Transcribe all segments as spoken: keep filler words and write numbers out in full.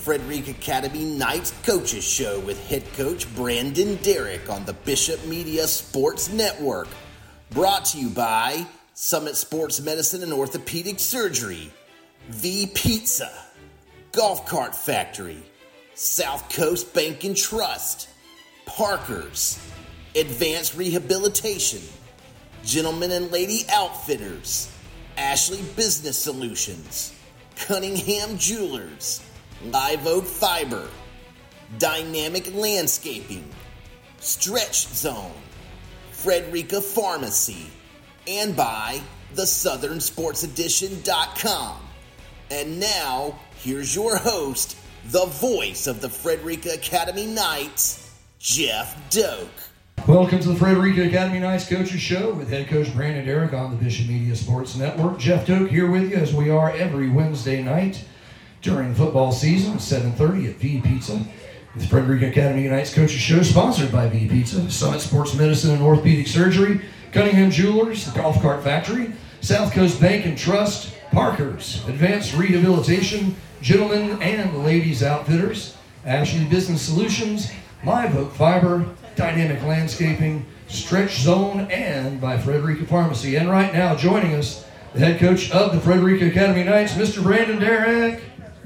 Frederick Academy Knights Coaches Show with head coach Brandon Derrick on the Bishop Media Sports Network. Brought to you by Summit Sports Medicine and Orthopedic Surgery, V Pizza, Golf Cart Factory, South Coast Bank and Trust, Parker's, Advanced Rehabilitation, Gentlemen and Lady Outfitters, Ashley Business Solutions, Cunningham Jewelers, Live Oak Fiber, Dynamic Landscaping, Stretch Zone, Frederica Pharmacy, and by the Southern Sports Edition dot com. And now, here's your host, the voice of the Frederica Academy Knights, Jeff Doak. Welcome to the Frederica Academy Knights Coaches Show with head coach Brandon Derrick on the Bishop Media Sports Network. Jeff Doak here with you as we are every Wednesday night during the football season at seven thirty at V Pizza. The Frederica Academy Knights Coaches Show sponsored by V Pizza, Summit Sports Medicine and Orthopedic Surgery, Cunningham Jewelers, the Golf Cart Factory, South Coast Bank and Trust, Parker's, Advanced Rehabilitation, Gentlemen and Ladies Outfitters, Ashley Business Solutions, Live Oak Fiber, Dynamic Landscaping, Stretch Zone, and by Frederica Pharmacy. And right now, joining us, the head coach of the Frederica Academy Knights, Mister Brandon Derrick.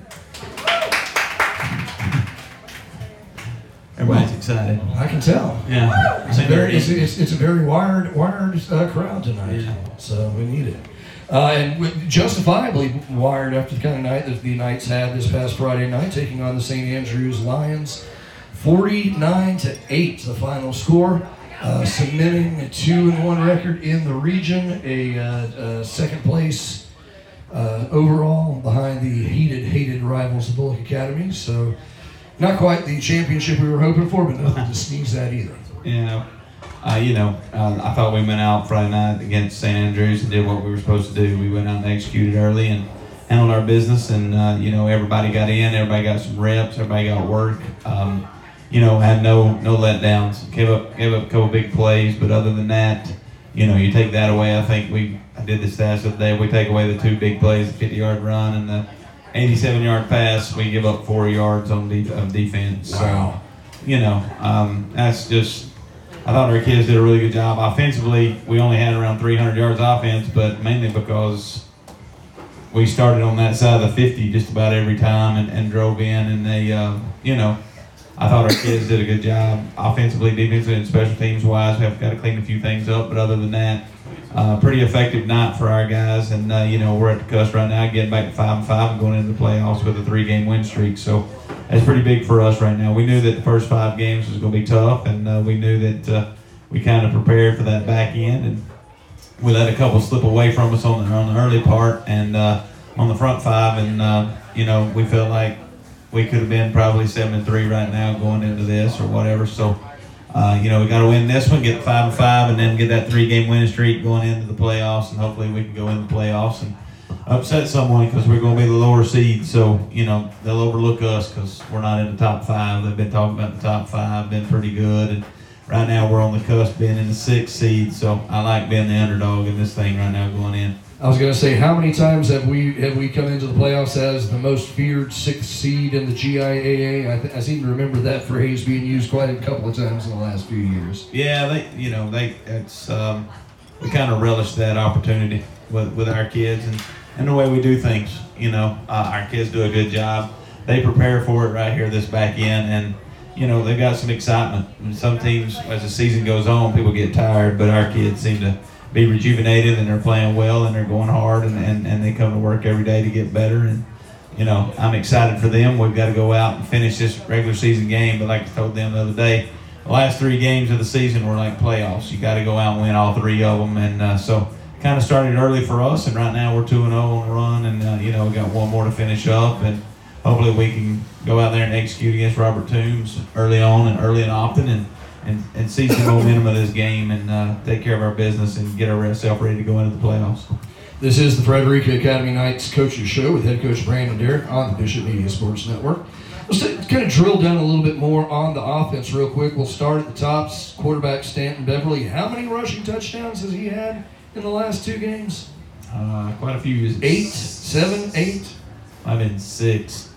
Everybody's excited. I can tell. Yeah. It's a very, it's, it's, it's a very wired, wired uh, crowd tonight. Yeah. So we need it. Uh, and with, justifiably wired after the kind of night that the Knights had this past Friday night, taking on the Saint Andrews Lions. forty-nine to eight, the final score, uh, cementing a two and one record in the region, a, uh, uh, second place uh, overall behind the heated, hated rivals of Bullock Academy. So, not quite the championship we were hoping for, but nothing to sneeze at either. Yeah. Uh, you know, uh, I thought we went out Friday night against Saint Andrews and did what we were supposed to do. We went out and executed early and handled our business, and uh, you know, everybody got in, everybody got some reps, everybody got work. Um, you know, had no no letdowns. Gave up gave up a couple big plays, but other than that, you know, you take that away. I think we I did the stats the other day. We take away the two big plays, the fifty-yard run and the eighty-seven-yard pass. We give up four yards on de- of defense. Wow. So, you know, um, that's just. I thought our kids did a really good job. Offensively, we only had around three hundred yards offense, but mainly because we started on that side of the fifty just about every time and, and drove in, and they, uh, you know. I thought our kids did a good job offensively, defensively, and special teams wise. We have got to clean a few things up, but other than that, uh, pretty effective night for our guys. And uh, you know, we're at the cusp right now, getting back to five and five and going into the playoffs with a three-game win streak. So that's pretty big for us right now. We knew that the first five games was going to be tough, and uh, we knew that uh, we kind of prepared for that back end, and we let a couple slip away from us on the on the early part and uh, on the front five, and uh, you know, we felt like we could have been probably seven and three right now going into this or whatever. So, uh, you know, we got to win this one, get five and five, and then get that three-game winning streak going into the playoffs, and hopefully we can go in the playoffs and upset someone because we're going to be the lower seed. So, you know, they'll overlook us because we're not in the top five. They've been talking about the top five, been pretty good, and right now we're on the cusp being in the sixth seed. So I like being the underdog in this thing right now going in. I was going to say, how many times have we have we come into the playoffs as the most feared sixth seed in the G I A A? I, th- I seem to remember that phrase being used quite a couple of times in the last few years. Yeah, they, you know, they it's um, we kind of relish that opportunity with with our kids and, and the way we do things. You know, uh, our kids do a good job. They prepare for it right here this back end, and you know, they've got some excitement. And some teams, as the season goes on, people get tired, but our kids seem to be rejuvenated, and they're playing well, and they're going hard, and, and, and they come to work every day to get better. And you know, I'm excited for them. We've got to go out and finish this regular season game, but like I told them the other day, the last three games of the season were like playoffs. You got to go out and win all three of them, and uh, so kind of started early for us, and right now we're two and oh on the run, and uh, you know, we got one more to finish up, and hopefully we can go out there and execute against Robert Toombs early on and early and often, and And, and see some momentum of this game and uh, take care of our business and get ourselves ready to go into the playoffs. This is the Frederica Academy Knights Coaches Show with head coach Brandon Derrick on the Bishop Media Sports Network. Let's kind of drill down a little bit more on the offense real quick. We'll start at the tops. Quarterback Stanton Beverly. How many rushing touchdowns has he had in the last two games? Uh, quite a few. Eight, seven, eight. I've been six.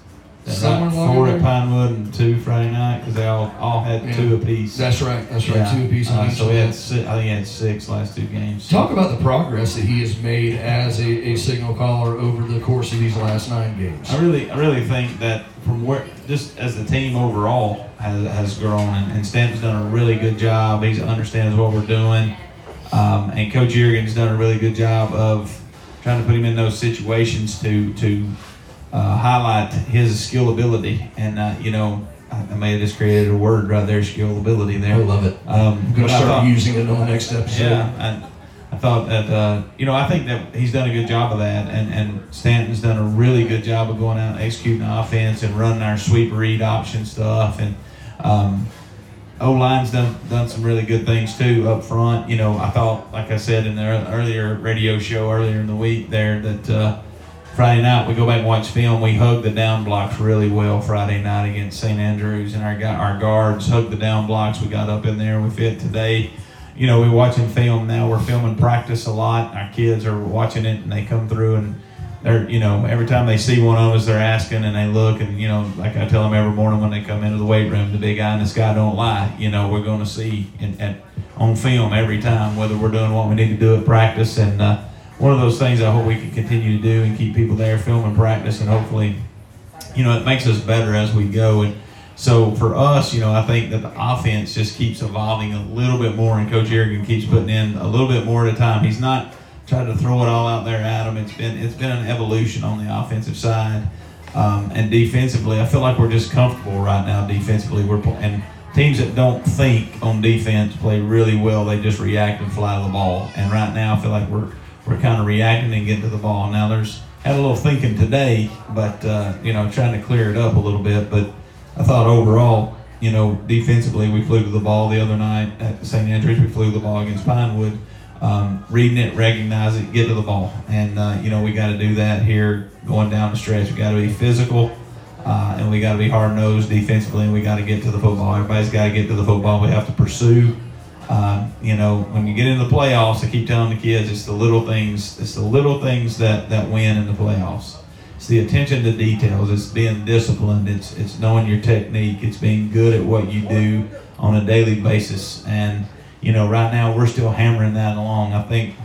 Somewhere right? along Four there. at Pinewood and two Friday night because they all, all had Yeah. two apiece. That's right. That's right. Yeah. Two apiece on Uh, each so we of had them. six, I think he had six last two games. Talk about the progress that he has made as a, a signal caller over the course of these last nine games. I really, I really think that from where, just as the team overall has, has grown, and, and Stanton's done a really good job. He understands what we're doing, um, and Coach Yergin's done a really good job of trying to put him in those situations to to uh, highlight his skill ability. And uh, you know, I, I may have just created a word right there, skill ability there. I love it. Um, I'm going to but I start thought- using it on the next episode. Yeah, and I thought that, uh, you know, I think that he's done a good job of that, and, and Stanton's done a really good job of going out and executing the offense and running our sweep read option stuff, and um, O-line's done done some really good things too up front. You know, I thought, like I said in the earlier radio show earlier in the week there, that uh, Friday night we go back and watch film. We hugged the down blocks really well Friday night against Saint Andrews, and our our guards hugged the down blocks. We got up in there, we fit today. You know, we're watching film now. We're filming practice a lot. Our kids are watching it, and they come through, and they're, you know, every time they see one of us, they're asking, and they look, and, you know, like I tell them every morning when they come into the weight room, the big eye in the sky don't lie. You know, we're going to see in, at, on film every time whether we're doing what we need to do at practice. And uh, one of those things I hope we can continue to do and keep people there filming practice, and hopefully, you know, it makes us better as we go. And so for us, you know, I think that the offense just keeps evolving a little bit more, and Coach Yergin keeps putting in a little bit more at a time. He's not trying to throw it all out there at them. It's been it's been an evolution on the offensive side, um, and defensively, I feel like we're just comfortable right now. Defensively, we're and teams that don't think on defense play really well. They just react and fly to the ball. And right now, I feel like we're we're kind of reacting and getting to the ball. Now, there's had a little thinking today, but uh, you know, trying to clear it up a little bit, but. I thought overall, you know, defensively, we flew to the ball the other night at Saint Andrews. We flew the ball against Pinewood. Um, reading it, recognize it, get to the ball. And, uh, you know, we got to do that here going down the stretch. We got to be physical, uh, and we got to be hard-nosed defensively, and we got to get to the football. Everybody's got to get to the football. We have to pursue. Um, you know, when you get into the playoffs, I keep telling the kids, it's the little things, it's the little things that, that win in the playoffs. It's the attention to details. It's being disciplined. It's it's knowing your technique. It's being good at what you do on a daily basis. And, you know, right now we're still hammering that along. I think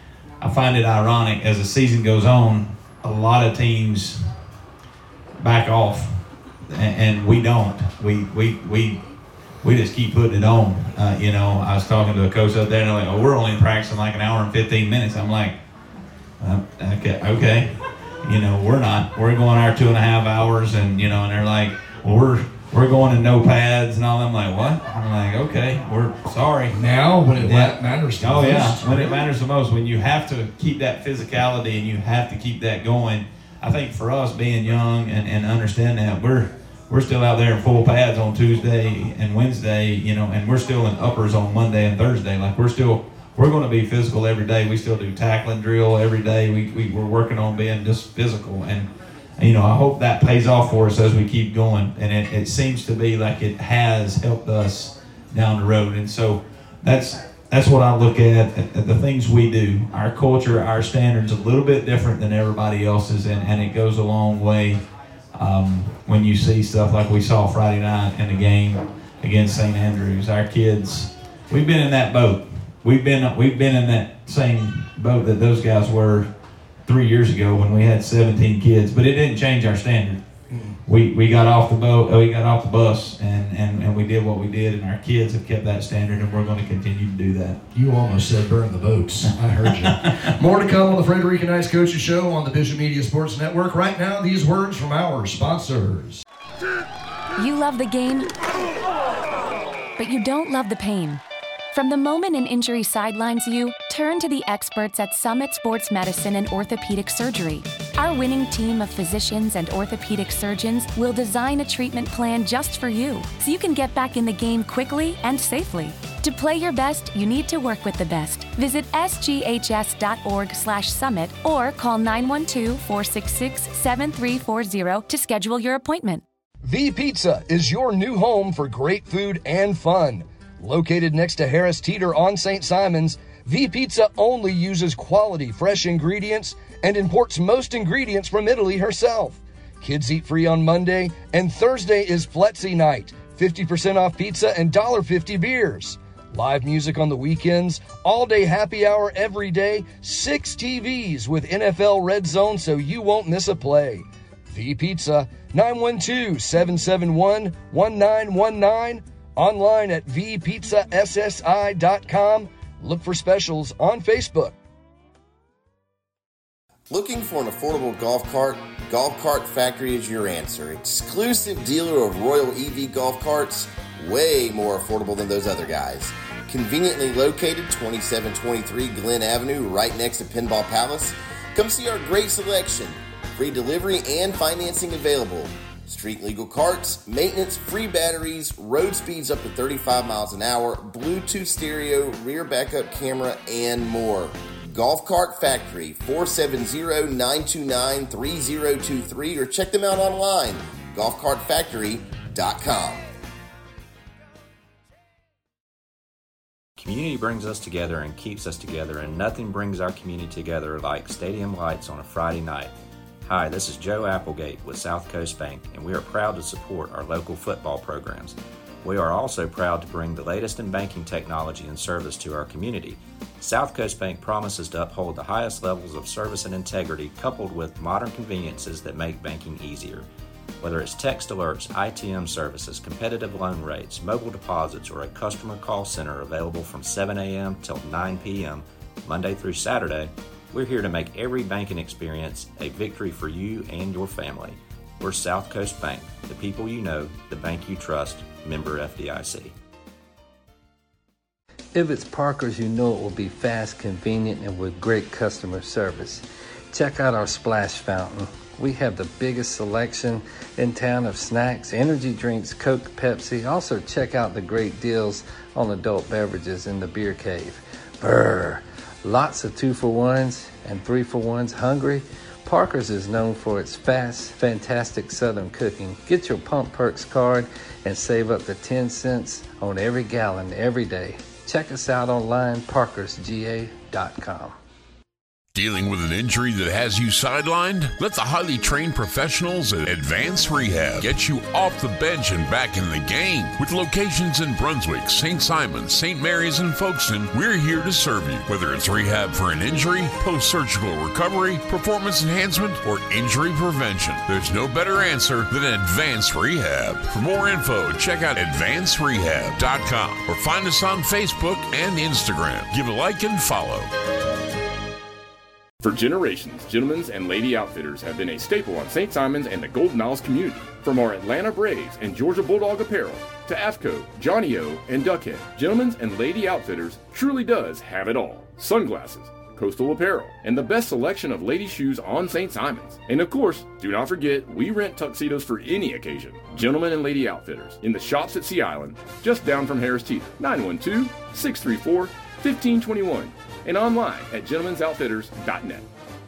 I find it ironic as the season goes on, a lot of teams back off, and, and we don't. We we we we just keep putting it on. Uh, you know, I was talking to a coach out there, and they're like, "Oh, we're only practicing like an hour and fifteen minutes." I'm like, uh, "Okay, okay." You know, we're not. We're going our two and a half hours, and you know, and they're like, well, we're we're going in no pads and all. I'm like, what? I'm like, okay, we're sorry. Now, when it Yeah. matters the Oh most. yeah, when it matters the most, when you have to keep that physicality and you have to keep that going. I think for us being young and, and understand that we're we're still out there in full pads on Tuesday and Wednesday, you know, and we're still in uppers on Monday and Thursday. Like we're still. We're going to be physical every day. We still do tackling drill every day. We, we, we're working on being just physical. And, you know, I hope that pays off for us as we keep going. And it, it seems to be like it has helped us down the road. And so that's that's what I look at, at, at the things we do. Our culture, our standards, a little bit different than everybody else's. And, and it goes a long way um, when you see stuff like we saw Friday night in the game against Saint Andrews. Our kids, we've been in that boat. We've been we've been in that same boat that those guys were three years ago when we had seventeen kids, but it didn't change our standard. We we got off the boat, we got off the bus, and, and, and we did what we did, and our kids have kept that standard, and we're going to continue to do that. You almost said burn the boats. I heard you. More to come on the Frederica Nice Coaches Show on the Bishop Media Sports Network. Right now, these words from our sponsors. You love the game, but you don't love the pain. From the moment an injury sidelines you, turn to the experts at Summit Sports Medicine and Orthopedic Surgery. Our winning team of physicians and orthopedic surgeons will design a treatment plan just for you, so you can get back in the game quickly and safely. To play your best, you need to work with the best. Visit s g h s dot org slash summit or call nine one two, four six six, seven three four zero to schedule your appointment. V Pizza is your new home for great food and fun. Located next to Harris Teeter on Saint Simons, V Pizza only uses quality fresh ingredients and imports most ingredients from Italy herself. Kids eat free on Monday, and Thursday is Flexi night. fifty percent off pizza and one dollar fifty beers. Live music on the weekends, all-day happy hour every day, six T Vs with N F L Red Zone so you won't miss a play. V Pizza, nine one two, seven seven one, one nine one nine, online at v pizza s s i dot com. Look for specials on Facebook. Looking for an affordable golf cart? Golf Cart Factory is your answer. Exclusive dealer of Royal E V golf carts, way more affordable than those other guys. Conveniently located, twenty-seven twenty-three Glen Avenue, right next to Pinball Palace. Come see our great selection. Free delivery and financing available. Street legal carts, maintenance, free batteries, road speeds up to thirty-five miles an hour, Bluetooth stereo, rear backup camera, and more. Golf Cart Factory, four seven zero, nine two nine, three zero two three, or check them out online, golf cart factory dot com. Community brings us together and keeps us together, and nothing brings our community together like stadium lights on a Friday night. Hi, this is Joe Applegate with South Coast Bank, and we are proud to support our local football programs. We are also proud to bring the latest in banking technology and service to our community. South Coast Bank promises to uphold the highest levels of service and integrity, coupled with modern conveniences that make banking easier. Whether it's text alerts, I T M services, competitive loan rates, mobile deposits, or a customer call center available from seven a.m. till nine p.m., Monday through Saturday, we're here to make every banking experience a victory for you and your family. We're South Coast Bank, the people you know, the bank you trust, member F D I C. If it's Parker's, you know it will be fast, convenient, and with great customer service. Check out our splash fountain. We have the biggest selection in town of snacks, energy drinks, Coke, Pepsi. Also check out the great deals on adult beverages in the beer cave. Brr, lots of two-for-ones and three-for-ones. Hungry? Parker's is known for its fast, fantastic Southern cooking. Get your Pump Perks card and save up to ten cents on every gallon every day. Check us out online, parkers g a dot com. Dealing with an injury that has you sidelined? Let the highly trained professionals at Advanced Rehab get you off the bench and back in the game. With locations in Brunswick, Saint Simons, Saint Mary's, and Folkestone, we're here to serve you. Whether it's rehab for an injury, post-surgical recovery, performance enhancement, or injury prevention, there's no better answer than Advanced Rehab. For more info, check out advanced rehab dot com or find us on Facebook and Instagram. Give a like and follow. For generations, Gentlemen's and Lady Outfitters have been a staple on Saint Simons and the Golden Isles community. From our Atlanta Braves and Georgia Bulldog apparel to AFCO, Johnny O, and Duckhead, Gentlemen's and Lady Outfitters truly does have it all. Sunglasses, coastal apparel, and the best selection of lady shoes on Saint Simons. And of course, do not forget, we rent tuxedos for any occasion. Gentlemen and Lady Outfitters, in the shops at Sea Island, just down from Harris Teeter, nine one two, six three four, one five two one. And online at gentlemens outfitters dot net.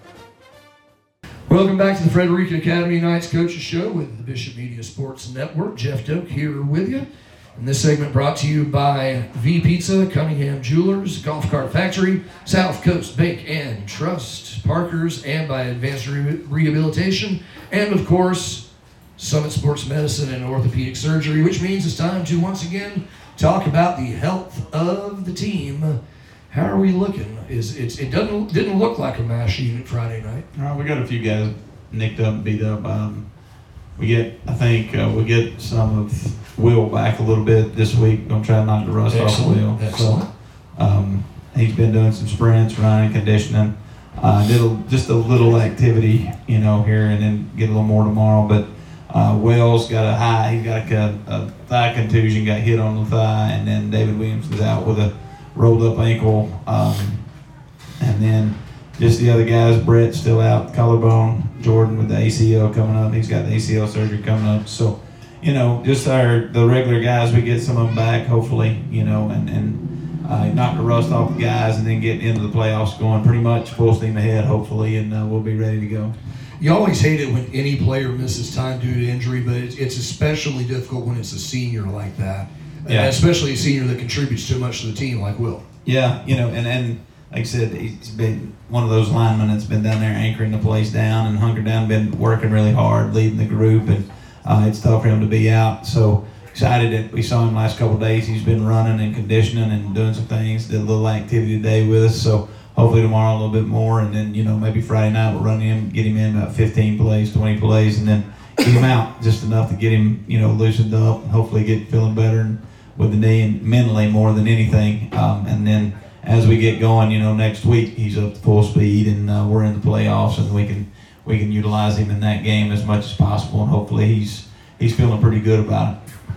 Welcome back to the Frederica Academy Nights Coaches Show with the Bishop Media Sports Network. Jeff Doak here with you. And this segment brought to you by V Pizza, Cunningham Jewelers, Golf Cart Factory, South Coast Bank and Trust, Parker's, and by Advanced Re- Rehabilitation, and of course, Summit Sports Medicine and Orthopedic Surgery, which means it's time to once again talk about the health of the team. How are we looking? Is it's it doesn't didn't look like a mash unit Friday night. All right, we got a few guys nicked up, beat up. Um, we get, I think, uh, we get some of Will back a little bit this week. Gonna try to knock the rust Excellent. off of Will. Excellent. So, um, he's been doing some sprints, running, conditioning. Uh, did a, just a little activity, you know, here, and then get a little more tomorrow. But uh, Will's got a high. He's got a, a thigh contusion, got hit on the thigh, and then David Williams is out with a rolled up ankle, um, and then just the other guys, Brett still out, collarbone, Jordan with the A C L coming up, he's got the A C L surgery coming up, so, you know, just our, the regular guys, we get some of them back, hopefully, you know, and, and uh, knock the rust off the guys, and then get into the playoffs going pretty much full steam ahead, hopefully, and uh, we'll be ready to go. You always hate it when any player misses time due to injury, but it's, it's especially difficult when it's a senior like that. Yeah. And especially a senior that contributes too much to the team like Will. Yeah, you know, and, and like I said, he's been one of those linemen that's been down there anchoring the place down and hunkered down, been working really hard, leading the group, and uh, it's tough for him to be out. So excited that we saw him last couple of days. He's been running and conditioning and doing some things, did a little activity today with us. So hopefully tomorrow a little bit more, and then, you know, maybe Friday night we'll run him, get him in about fifteen plays, twenty plays, and then get him out just enough to get him, you know, loosened up and hopefully get feeling better and with the knee and mentally more than anything. Um, and then as we get going, you know, next week he's up to full speed and uh, we're in the playoffs, and we can we can utilize him in that game as much as possible, and hopefully he's he's feeling pretty good about it.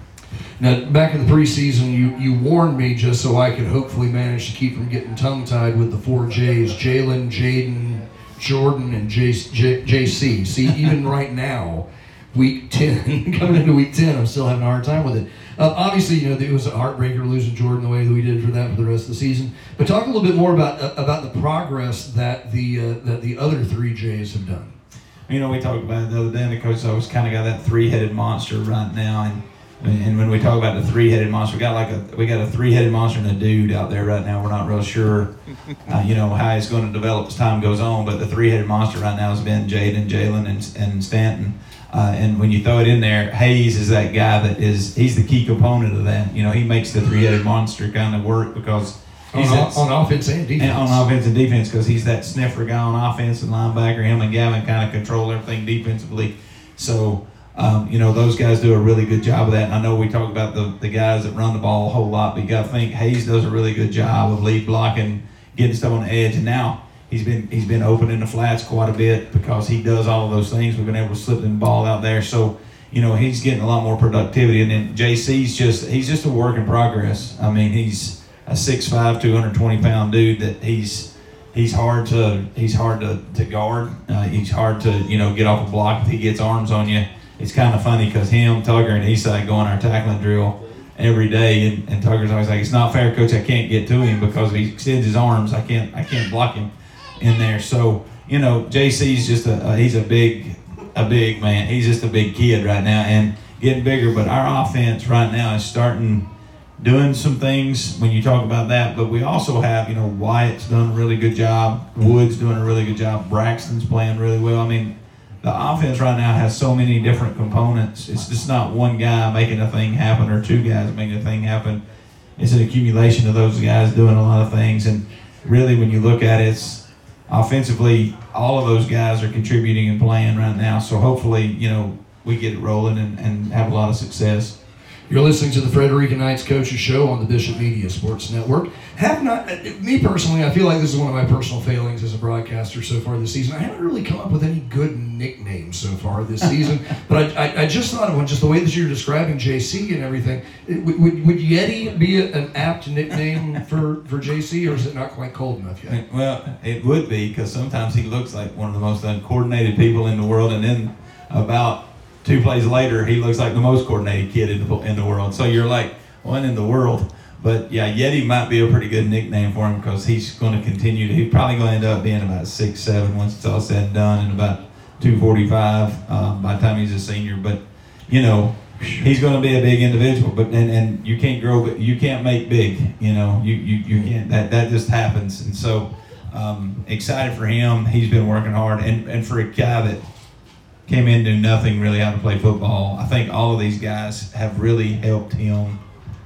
Now, back in the preseason, you, you warned me just so I could hopefully manage to keep from getting tongue-tied with the four J's, Jalen, Jaden, Jordan, and J, J, JC. See, even right now, week ten, coming into week ten, I'm still having a hard time with it. Uh, obviously, you know, it was a heartbreaker losing Jordan the way that we did for that for the rest of the season. But talk a little bit more about uh, about the progress that the uh, that the other three J's have done. You know, we talked about it the other day, and the coach always kind of got that three-headed monster right now, and and when we talk about the three-headed monster, we got like a we got a three-headed monster and a dude out there right now. We're not real sure, uh, you know, how it's going to develop as time goes on. But the three-headed monster right now has been Jaden, Jalen, and and Stanton. Uh, and when you throw it in there, Hayes is that guy that is he's the key component of that. You know, he makes the three-headed monster kind of work because he's on, that, on offense and defense. And on offense and defense, because he's that sniffer guy on offense and linebacker. Him and Gavin kind of control everything defensively. So. Um, you know, those guys do a really good job of that. And I know we talk about the, the guys that run the ball a whole lot, but you got to think Hayes does a really good job of lead blocking, getting stuff on the edge. And now he's been he's been open in the flats quite a bit because he does all of those things. We've been able to slip the ball out there. So, you know, he's getting a lot more productivity. And then J C's just, he's just a work in progress. I mean, he's a six five, two hundred twenty pound dude that he's he's hard to he's hard to, to guard. Uh, he's hard to, you know, get off a block if he gets arms on you. It's kind of funny because him, Tugger, and Eastside go on our tackling drill every day, and, and Tugger's always like, "It's not fair, Coach. I can't get to him because if he extends his arms, I can't I can't block him in there." So, you know, J C's just a uh, he's a big a big man. He's just a big kid right now and getting bigger. But our offense right now is starting doing some things when you talk about that. But we also have, you know, Wyatt's done a really good job. Wood's doing a really good job. Braxton's playing really well. I mean, the offense right now has so many different components. It's just not one guy making a thing happen or two guys making a thing happen. It's an accumulation of those guys doing a lot of things. And really, when you look at it, it's offensively, all of those guys are contributing and playing right now. So hopefully, you know, we get it rolling and, and have a lot of success. You're listening to the Frederica Knights Coaches Show on the Bishop Media Sports Network. Have not, me personally, I feel like this is one of my personal failings as a broadcaster so far this season. I haven't really come up with any good nicknames so far this season, but I, I, I just thought of one, just the way that you're describing J C and everything. It, would, would Yeti be a, an apt nickname for, for J C, or is it not quite cold enough yet? Well, it would be, because sometimes he looks like one of the most uncoordinated people in the world, and then about two plays later, he looks like the most coordinated kid in the, in the world. So you're like, what in the world? But yeah, Yeti might be a pretty good nickname for him because he's going to continue to, he's probably going to end up being about six seven once it's all said and done, and about two forty-five um, by the time he's a senior. But, you know, he's going to be a big individual, but and, and you can't grow, but you can't make big, you know, you, you, you can't, that, that just happens. And so um, excited for him. He's been working hard. And, and for a guy that came in, knew nothing really how to play football, I think all of these guys have really helped him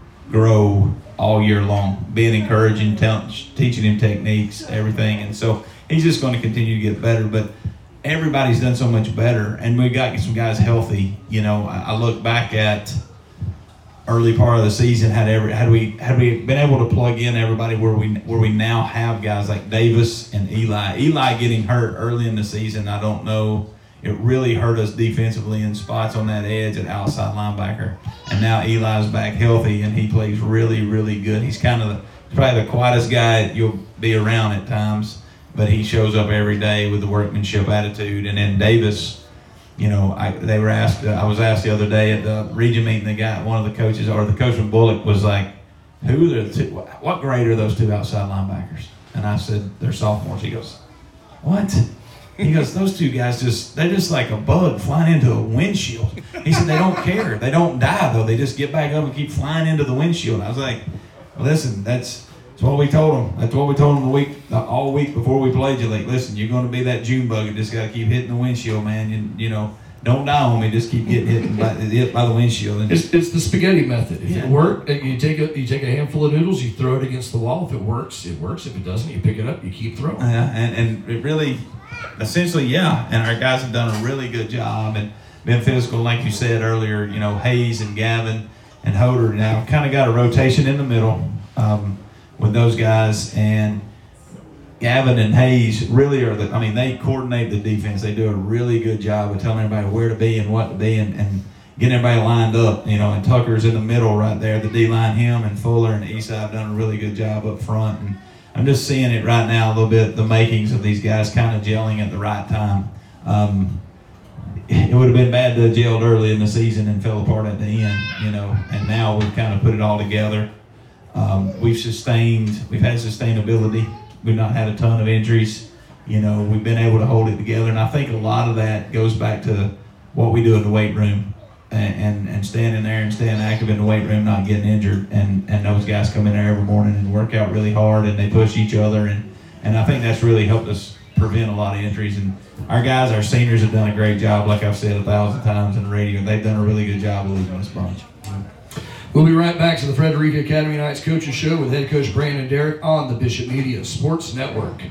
grow all year long, being encouraging, tell, teaching him techniques, everything. And so he's just going to continue to get better. But everybody's done so much better, and we got some guys healthy. You know, I, I look back at early part of the season, had every had we had we been able to plug in everybody where we where we now have guys like Davis and Eli. Eli getting hurt early in the season, I don't know. It really hurt us defensively in spots on that edge at outside linebacker. And now Eli's back healthy, and he plays really, really good. He's kind of the, probably the quietest guy you'll be around at times, but he shows up every day with the workmanship attitude. And then Davis, you know, I they were asked. Uh, I was asked the other day at the region meeting. The guy, one of the coaches, or the coach from Bullock, was like, "Who are the two, what grade are those two outside linebackers?" And I said, "They're sophomores." He goes, "What?" He goes, "Those two guys just, they're just like a bug flying into a windshield." He said, "They don't care. They don't die, though. They just get back up and keep flying into the windshield." I was like, well, listen, that's That's what we told them. That's what we told them the week, all week before we played you. Like, listen, you're going to be that June bug. You just got to keep hitting the windshield, man. You, you know, don't die on me. Just keep getting hit by, hit by the windshield. And it's, it's the spaghetti method. If yeah. it works, you take a you take a handful of noodles, you throw it against the wall. If it works, it works. If it doesn't, you pick it up, you keep throwing. Yeah, and, and it really, essentially, yeah. And our guys have done a really good job and been physical, like you said earlier. You know, Hayes and Gavin and Hoder now kind of got a rotation in the middle um, with those guys. And Gavin and Hayes really are the, I mean, they coordinate the defense. They do a really good job of telling everybody where to be and what to be and, and getting everybody lined up, you know, and Tucker's in the middle right there, the D-line, him and Fuller and Eastside have done a really good job up front. And I'm just seeing it right now a little bit, the makings of these guys kind of gelling at the right time. Um, it would have been bad to have gelled early in the season and fell apart at the end, you know, and now we've kind of put it all together. Um, we've sustained, we've had sustainability. We've not had a ton of injuries. You know, we've been able to hold it together. And I think a lot of that goes back to what we do in the weight room and, and, and standing there and staying active in the weight room, not getting injured. And, and those guys come in there every morning and work out really hard and they push each other. And, and I think that's really helped us prevent a lot of injuries. And our guys, our seniors have done a great job, like I've said a thousand times in the radio. They've done a really good job of leading this bunch. We'll be right back to the Frederica Academy Knights Coaches Show with head coach Brandon Derrick on the Bishop Media Sports Network.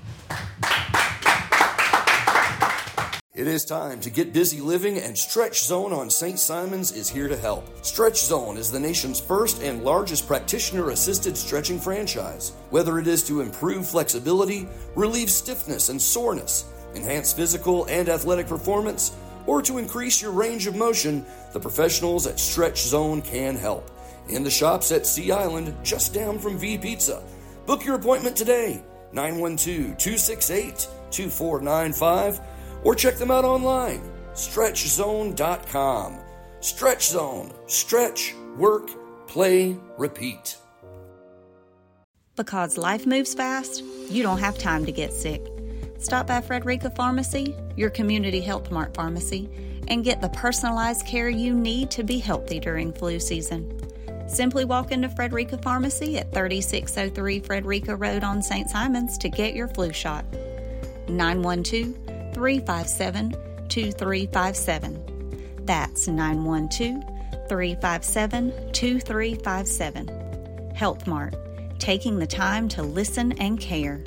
It is time to get busy living, and Stretch Zone on Saint Simons is here to help. Stretch Zone is the nation's first and largest practitioner-assisted stretching franchise. Whether it is to improve flexibility, relieve stiffness and soreness, enhance physical and athletic performance, or to increase your range of motion, the professionals at Stretch Zone can help. In the shops at Sea Island, just down from V Pizza. Book your appointment today, nine one two, two six eight, two four nine five, or check them out online, stretch zone dot com. Stretch Zone. Stretch, work, play, repeat. Because life moves fast, you don't have time to get sick. Stop by Frederica Pharmacy, your community health mart pharmacy, and get the personalized care you need to be healthy during flu season. Simply walk into Frederica Pharmacy at thirty-six oh three Frederica Road on Saint Simons to get your flu shot. nine one two, three five seven, two three five seven. That's nine one two, three five seven, two three five seven. Health Mart, taking the time to listen and care.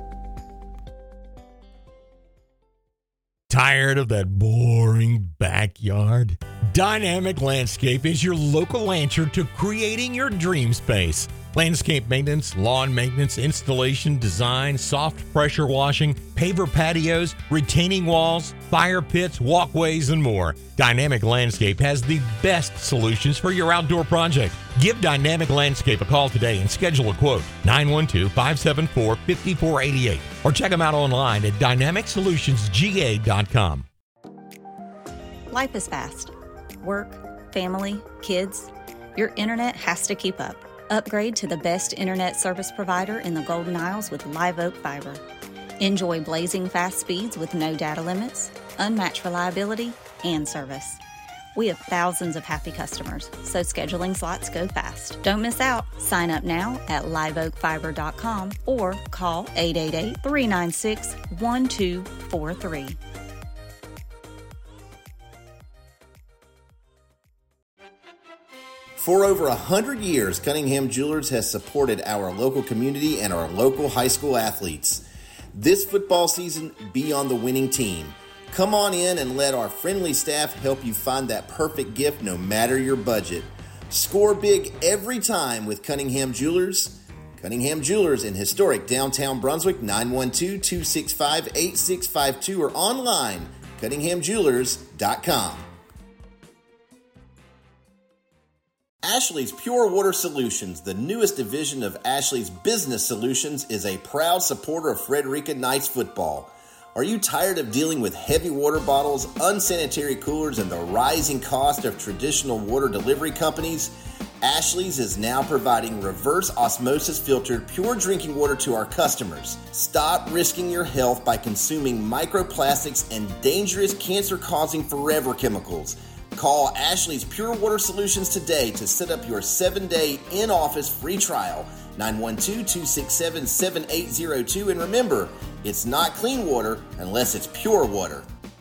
Tired of that boring backyard? Dynamic Landscape is your local answer to creating your dream space. Landscape maintenance, lawn maintenance, installation, design, soft pressure washing, paver patios, retaining walls, fire pits, walkways, and more. Dynamic Landscape has the best solutions for your outdoor project. Give Dynamic Landscape a call today and schedule a quote, nine one two, five seven four, five four eight eight, or check them out online at dynamic solutions g a dot com. Life is fast. Work, family, kids. Your internet has to keep up. Upgrade to the best internet service provider in the Golden Isles with Live Oak Fiber. Enjoy blazing fast speeds with no data limits, unmatched reliability, and service. We have thousands of happy customers, so scheduling slots go fast. Don't miss out. Sign up now at live oak fiber dot com or call eight eight eight, three nine six, one two four three. For over a hundred years, Cunningham Jewelers has supported our local community and our local high school athletes. This football season, be on the winning team. Come on in and let our friendly staff help you find that perfect gift no matter your budget. Score big every time with Cunningham Jewelers. Cunningham Jewelers in historic downtown Brunswick, nine one two, two six five, eight six five two, or online, cunningham jewelers dot com. Ashley's Pure Water Solutions, the newest division of Ashley's Business Solutions, is a proud supporter of Frederica Knights football. Are you tired of dealing with heavy water bottles, unsanitary coolers, and the rising cost of traditional water delivery companies? Ashley's is now providing reverse osmosis filtered pure drinking water to our customers. Stop risking your health by consuming microplastics and dangerous cancer-causing forever chemicals. Call Ashley's Pure Water Solutions today to set up your seven-day in-office free trial nine one two, two six seven, seven eight zero two. And remember, it's not clean water unless it's pure water.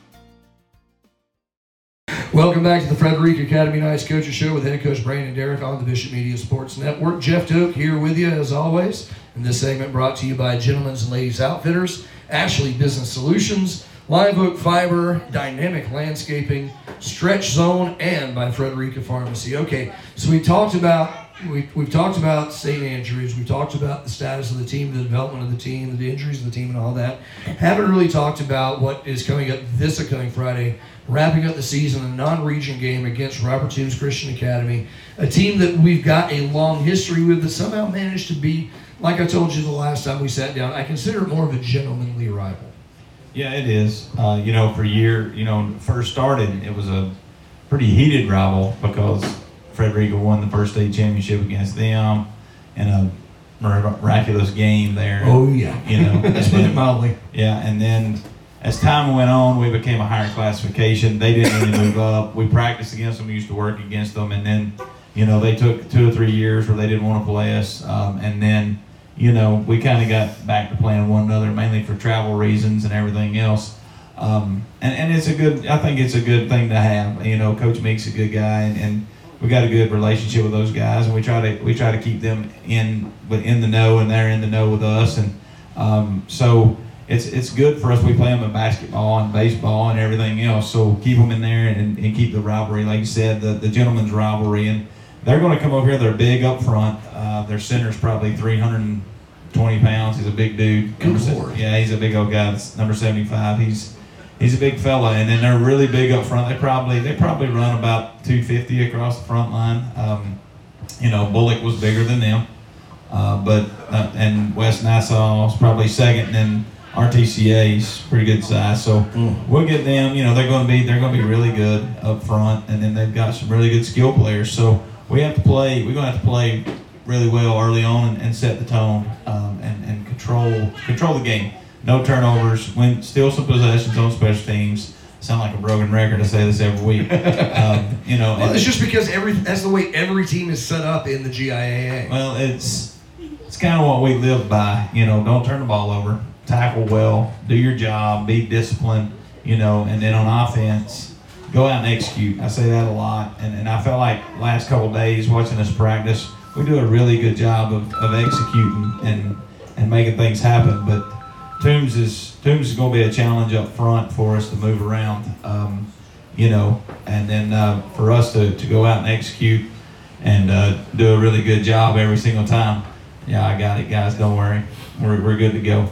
Welcome back to the Frederick Academy Nice Coaches Show with head coach Brandon Derrick on the Bishop Media Sports Network. Jeff Toke here with you as always. And this segment brought to you by Gentlemen's and Ladies Outfitters, Ashley Business Solutions, Live Oak Fiber, Dynamic Landscaping, Stretch Zone, and by Frederica Pharmacy. Okay, so we talked about we, we've talked about state injuries. We talked about the status of the team, the development of the team, the injuries of the team, and all that. Haven't really talked about what is coming up this upcoming Friday, wrapping up the season, a non-region game against Robert Toombs Christian Academy, a team that we've got a long history with that somehow managed to be, like I told you the last time we sat down, I consider it more of a gentlemanly rival. Yeah, it is. Uh, you know, for a year, you know, first started, it was a pretty heated rival because Frederica won the first state championship against them in a miraculous game there. Oh, yeah. You know, that's put it mildly. Yeah, and then as time went on, we became a higher classification. They didn't really move up. We practiced against them. We used to work against them. And then, you know, they took two or three years where they didn't want to play us. Um, and then, you know, we kind of got back to playing one another, mainly for travel reasons and everything else. Um, and, and it's a good, I think it's a good thing to have. You know, Coach Meek's a good guy, and, and we got a good relationship with those guys, and we try to we try to keep them in in the know, and they're in the know with us. And um, so it's it's good for us. We play them in basketball and baseball and everything else. So keep them in there and, and keep the rivalry, like you said, the, the gentleman's rivalry. And they're going to come over here. They're big up front. Uh, their center's probably three hundred twenty pounds. He's a big dude. Good Lord. Yeah, he's a big old guy. That's number seventy-five. He's he's a big fella. And then they're really big up front. They probably they probably run about two fifty across the front line. Um, you know, Bullock was bigger than them. Uh, but uh, and West Nassau is probably second, and then R T C A's pretty good size. So mm. we'll get them. You know, they're going to be they're going to be really good up front, and then they've got some really good skill players. So we have to play. We're going to have to play really well early on and, and set the tone um, and, and control control the game. No turnovers. Win, steal some possessions on special teams. Sound like a broken record to say this every week. um, you know, well, it's just because every that's the way every team is set up in the G I A A. Well, it's it's kind of what we live by. You know, don't turn the ball over. Tackle well. Do your job. Be disciplined. You know, and then on offense, go out and execute. I say that a lot, and and I felt like last couple of days watching us practice, we do a really good job of, of executing and and making things happen. But Toombs is Toombs is going to be a challenge up front for us to move around, um, you know, and then uh, for us to, to go out and execute and uh, do a really good job every single time. Yeah, I got it, guys. Don't worry, we're we're good to go.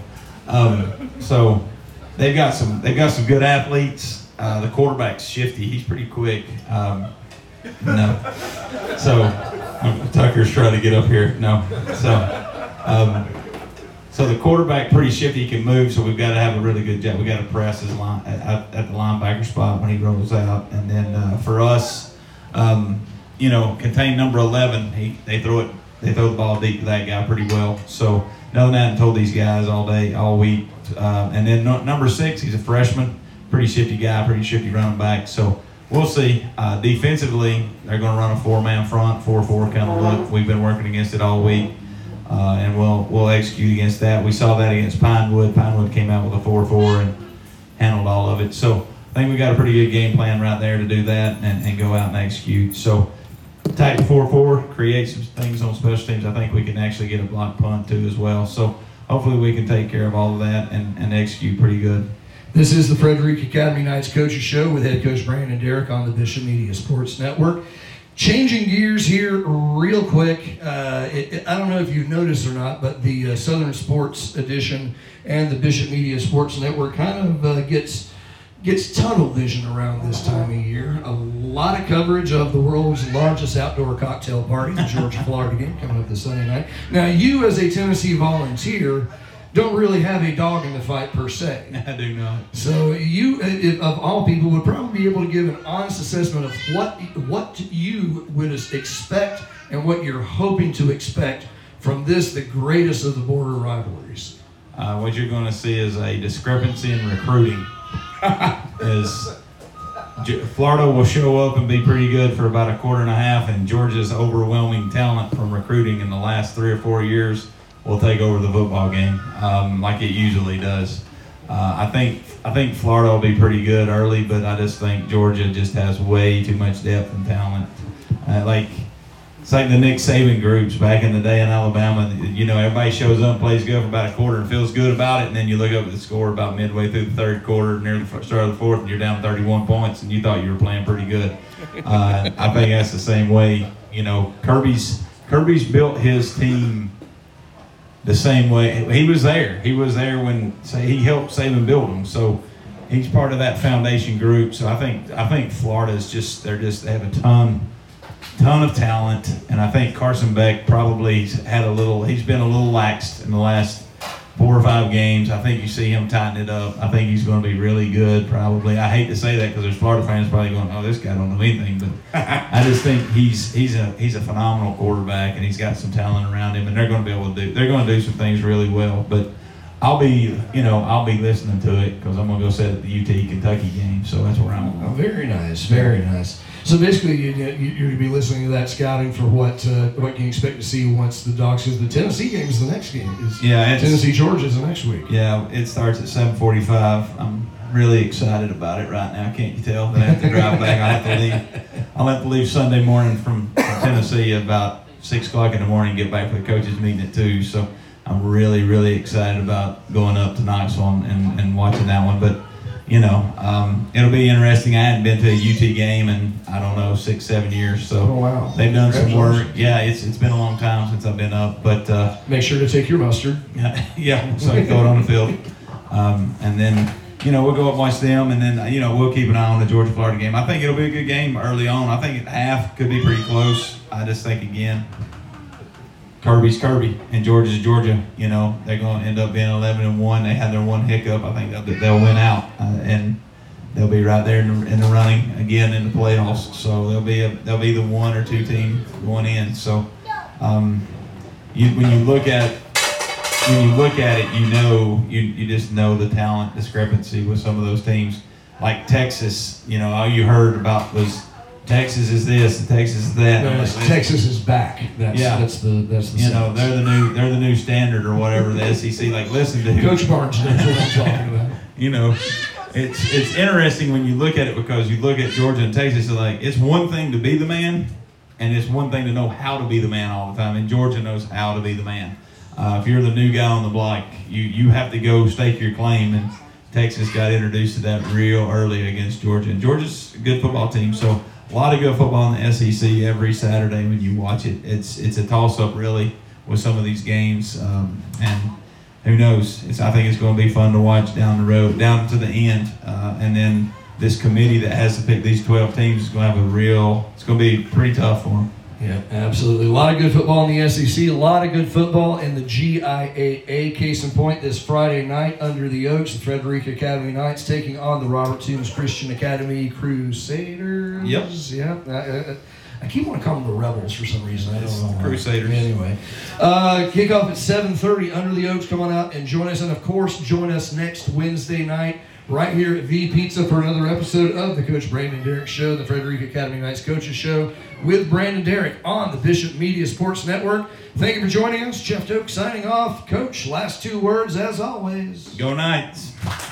Um, so they've got some they've got some good athletes. Uh, the quarterback's shifty. He's pretty quick. Um, no, so Tucker's trying to get up here. No, so. Um, So the quarterback pretty shifty, he can move, so we've got to have a really good job. We've got to press his line at, at the linebacker spot when he rolls out. And then uh, for us, um, you know, contain number eleven, he, they throw it, they throw the ball deep to that guy pretty well. So knowing that, and told these guys all day, all week. Uh, and then no, number six, he's a freshman, pretty shifty guy, pretty shifty running back. So we'll see. Uh, defensively, they're going to run a four-man front, four four kind of look. We've been working against it all week. Uh, and we'll we'll execute against that. We saw that against Pinewood. Pinewood came out with a four four and handled all of it. So I think we got a pretty good game plan right there to do that and, and go out and execute. So attack the four four, create some things on special teams. I think we can actually get a block punt too as well. So hopefully we can take care of all of that and, and execute pretty good. This is the Frederick Academy Nights Coaches Show with head coach Brandon Derrick on the Bishop Media Sports Network. Changing gears here real quick. Uh, it, it, I don't know if you've noticed or not, but the uh, Southern Sports Edition and the Bishop Media Sports Network kind of uh, gets gets tunnel vision around this time of year. A lot of coverage of the world's largest outdoor cocktail party, the Georgia Florida game, coming up this Sunday night. Now, you as a Tennessee Volunteer don't really have a dog in the fight per se. I do not. So you, if, of all people, would probably be able to give an honest assessment of what what you would expect and what you're hoping to expect from this, the greatest of the border rivalries. Uh, what you're going to see is a discrepancy in recruiting. is Florida will show up and be pretty good for about a quarter and a half, and Georgia's overwhelming talent from recruiting in the last three or four years will take over the football game, um, like it usually does. Uh, I think I think Florida will be pretty good early, but I just think Georgia just has way too much depth and talent. Uh, like it's like the Nick Saban groups back in the day in Alabama. You know, everybody shows up, plays good for about a quarter, and feels good about it, and then you look up at the score about midway through the third quarter, near the start of the fourth, and you're down thirty-one points, and you thought you were playing pretty good. Uh, I think that's the same way. You know, Kirby's Kirby's built his team the same way. He was there. He was there when say he helped Saban build them. So he's part of that foundation group. So I think I think Florida's just they're just they have a ton. ton of talent, and I think Carson Beck probably had a little, he's been a little laxed in the last four or five games. I think you see him tighten it up. I think he's going to be really good probably. I hate to say that because there's Florida fans probably going, oh, this guy don't know anything, but I just think he's he's a he's a phenomenal quarterback, and he's got some talent around him, and they're going to be able to do, they're going to do some things really well. But I'll be, you know, I'll be listening to it because I'm going to go sit at the U T Kentucky game, so that's where I'm going. Oh, very nice, very nice. So basically, you, you, you're going to be listening to that scouting for what uh, what you expect to see once the Dogs, because the Tennessee game is the next game. Is yeah, Tennessee Georgia is the next week. Yeah, it starts at seven forty-five. I'm really excited about it right now. Can't you tell? That I have to drive back. I have to leave. I'll have to leave Sunday morning from, from Tennessee at about six o'clock in the morning and get back for the coaches meeting at two. So I'm really, really excited about going up to Knoxville and, and watching that one. But you know, um, it'll be interesting. I hadn't been to a U T game in, I don't know, six, seven years. So oh, wow. They've done some work. Yeah, it's it's been a long time since I've been up. But uh, make sure to take your mustard. Yeah, yeah, so I can throw it on the field. Um, and then, you know, we'll go up and watch them. And then, you know, we'll keep an eye on the Georgia-Florida game. I think it'll be a good game early on. I think at half could be pretty close. I just think, again, Kirby's Kirby and Georgia's Georgia. You know, they're going to end up being eleven and one. They had their one hiccup. I think they'll, they'll win out, uh, and they'll be right there in the, in the running again in the playoffs. So they'll be a, they'll be the one or two team going in. So um, you, when you look at when you look at it, you know you you just know the talent discrepancy with some of those teams. Like Texas, you know, all you heard about was Texas is this, and Texas is that. No, Texas is back. That's, yeah, that's the that's the. You sense. know, they're the new they're the new standard or whatever. The S E C, like, listen to Coach Barnes knows what I'm talking about. You know, it's it's interesting when you look at it because you look at Georgia and Texas. So like, it's one thing to be the man, and it's one thing to know how to be the man all the time. And Georgia knows how to be the man. Uh, if you're the new guy on the block, you you have to go stake your claim. And Texas got introduced to that real early against Georgia. And Georgia's a good football team, so. A lot of good football in the S E C every Saturday when you watch it. It's it's a toss-up, really, with some of these games. Um, and who knows? It's, I think it's going to be fun to watch down the road, down to the end. Uh, and then this committee that has to pick these twelve teams is going to have a real – it's going to be pretty tough for them. Yeah, absolutely. A lot of good football in the S E C. A lot of good football in the G I A A. Case in point, this Friday night under the Oaks, the Frederica Academy Knights taking on the Robert Toombs Christian Academy Crusaders. Yep. Yeah. I, I, I keep wanting to call them the Rebels for some reason. I don't know. Crusaders. Anyway, uh, kickoff at seven thirty under the Oaks. Come on out and join us. And, of course, join us next Wednesday night right here at V Pizza for another episode of the Coach Brandon Derrick Show, the Frederica Academy Knights Coaches Show with Brandon Derrick on the Bishop Media Sports Network. Thank you for joining us. Jeff Doak signing off. Coach, last two words as always. Go Knights.